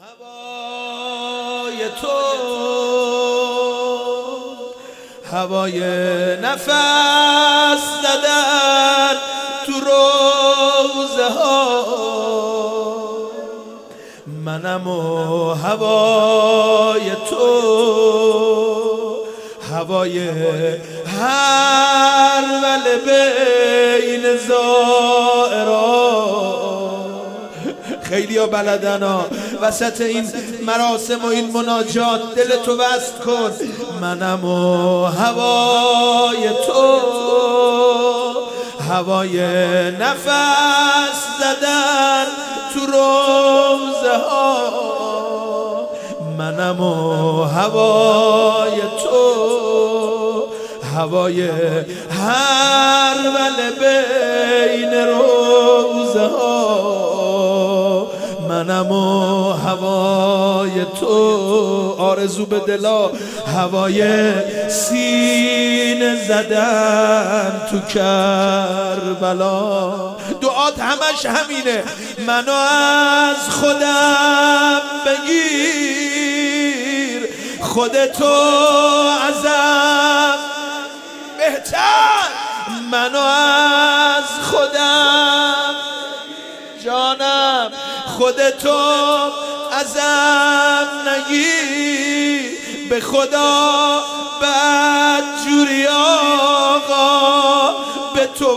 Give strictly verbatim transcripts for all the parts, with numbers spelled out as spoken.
هوای تو هوای نفس زدن تو روزه ها منم و هوای تو هوای هر ول بین زائران. خیلی ها بلدن ها وسط این مراسم و این مناجات دلتو بست کن. منم و هوای تو هوای نفس زدن تو روزه ها منم و هوای تو هوای هر ول بین روزه ها منم و هوای تو. آرزو به دلا هوای سینه زدن تو کربلا. دعات همش همینه منو از خودم بگیر خودتو ازم بهتر. منو از خودم جانم خودتو ازم نگیر. به خدا بدجوری آقا به تو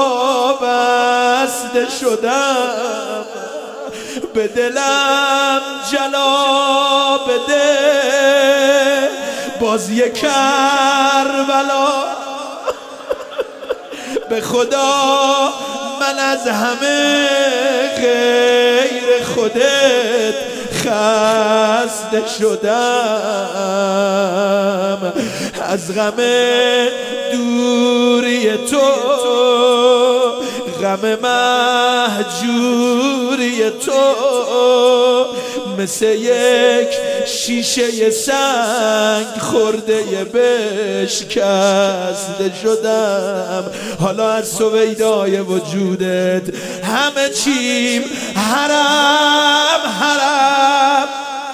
وابسته شدم. به دلم جلا بده باز یک کربلا. به خدا من از همه غیر خودت خسته شدم. از غم دوری تو غم مهجوری تو مثل یک شیشه سنگ خورده بشکسته شدم. حالا از سویدای وجودت همه چیم حرم حرم.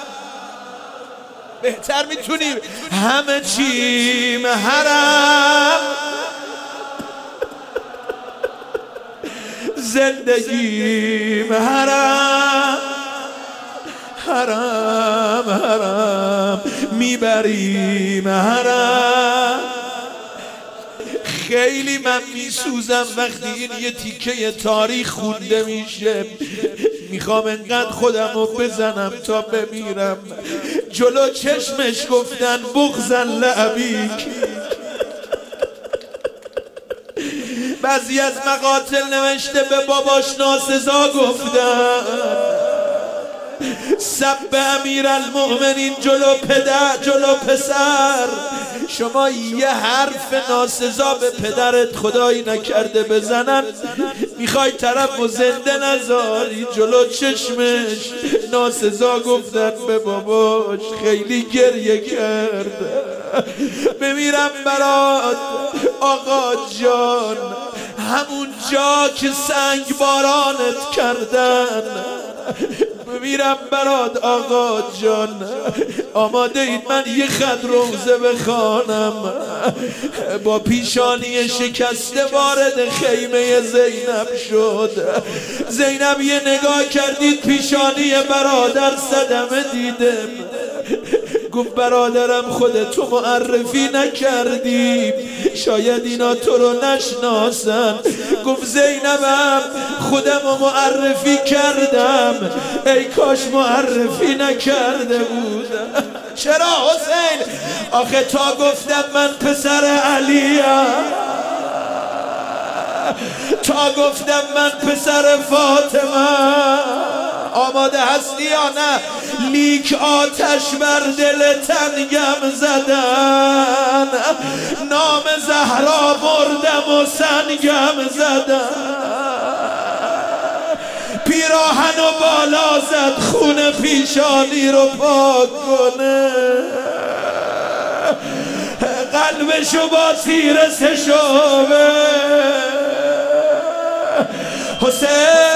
بهتر میتونیم همه چیم حرم. زندگیم حرم حرم حرم میبریم حرم. خیلی من میسوزم وقتی این یه تیکه تاریخ خونده میشه. میخوام انقدر خودم رو بزنم تا بمیرم. جلو چشمش گفتن بغضن لعبیک. بعضی از مقاتل نوشته به باباش ناسزا گفتن. سب امیر المؤمنین جلو پدر جلو پسر. شما یه حرف ناسزا به پدرت خدایی نکرده بزنن میخوای طرف و زنده نذاری. جلو چشمش ناسزا گفتن به باباش. خیلی گریه کرد. بمیرم برات آقا جان همون جا که سنگ بارانت کردن. بمیرم برات آقا جان. آماده اید من یه خط روزه بخوانم؟ با پیشانی شکسته وارد خیمه زینب شد. زینب یه نگاه کردید پیشانی برادر صدمه دیدم. گفت برادرم خودتو معرفی نکردی شاید اینا تو رو نشناسن. گفت زینبم خودم رو معرفی کردم ای کاش معرفی نکرده بودم. چرا حسین؟ آخه تا گفتم من پسر علیم تا گفتم من پسر فاطمه آماده هستی یا نه؟ لیک آتش بر دل تنگم زدن. نام زهرا بردم و سنگم زدن. پیراهن و بالا زد خون پیشانی رو پاک کنه. قلبشو با تیر سشابه. حسین